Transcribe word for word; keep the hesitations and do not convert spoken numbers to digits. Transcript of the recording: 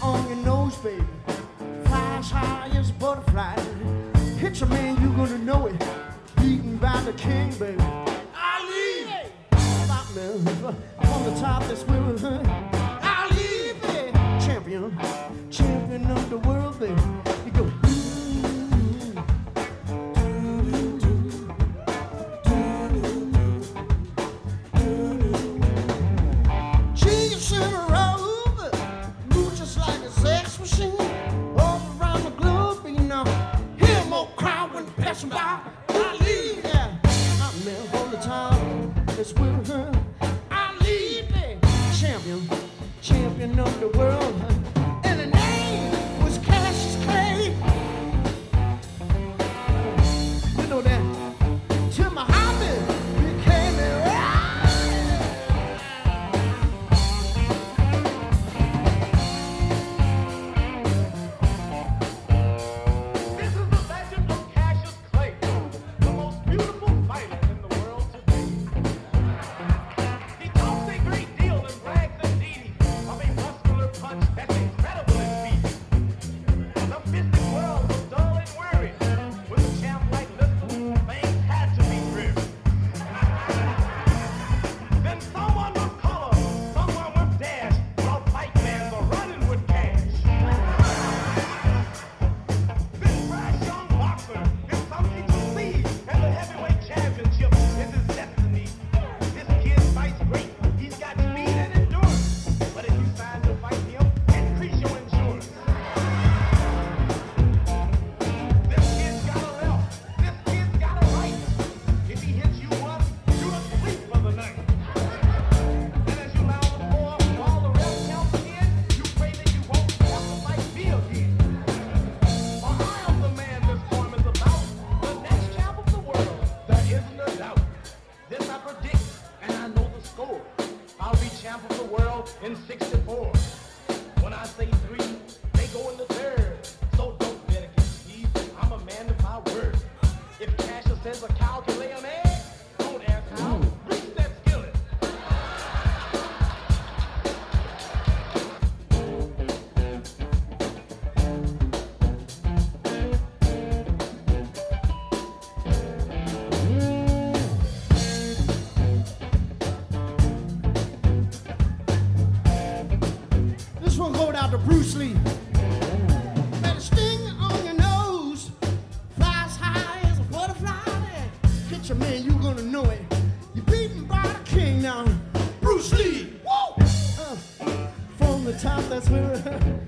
on your nose, baby. Fly as high as a butterfly. Hit your man, you gonna know it. Beaten by the king, baby. Ali! Stop, man. On the top, that's where we're at. Ali, baby. Champion. Champion of the world, baby. You go. Cheese in a robe. Move just like a sex machine. All around the globe, you know. Hear more crowd when passing by. Ali, yeah. I'm there all the time. That's where we're at. Ali, baby. Champion. Champion of the world. And the name was Cassius Clay. You know that. Till Muhammad became a This is the legend of Cassius Clay, the most beautiful fighter in the world today. He talks a great deal and brags indeed of a muscular punch that's incredible in feat. The fisted world was dull and weary. With a champ like Lister, things had to be dreary. Then someone with color, someone with dash, while fight fans are running with cash. This brash young boxer is something to see, and the heavyweight championship is his destiny. This kid fights great, he's got speed and endurance. But if you sign to fight him, increase your insurance. This kid's got a left, this kid's got a right. If he hits you once, you're asleep for the night. And as you lie on the floor while the ref counts in, you pray that you won't have to fight me again. For I am the man this storm is about, the next champ of the world, there isn't a doubt. This I predict, and I know the score. I'll be champ of the world in sixty-four. When I say three, they go in the third. So don't bet against me, I'm a man of my word. If Cassius says a cow can lay an egg, don't ask how, reach that skillet. This one going out to Bruce Lee. Better sting on your nose. Fly as high as a butterfly. Get your man, you gonna know it. You're beaten by the king now. Bruce Lee. Woo! Uh, from the top, that's where.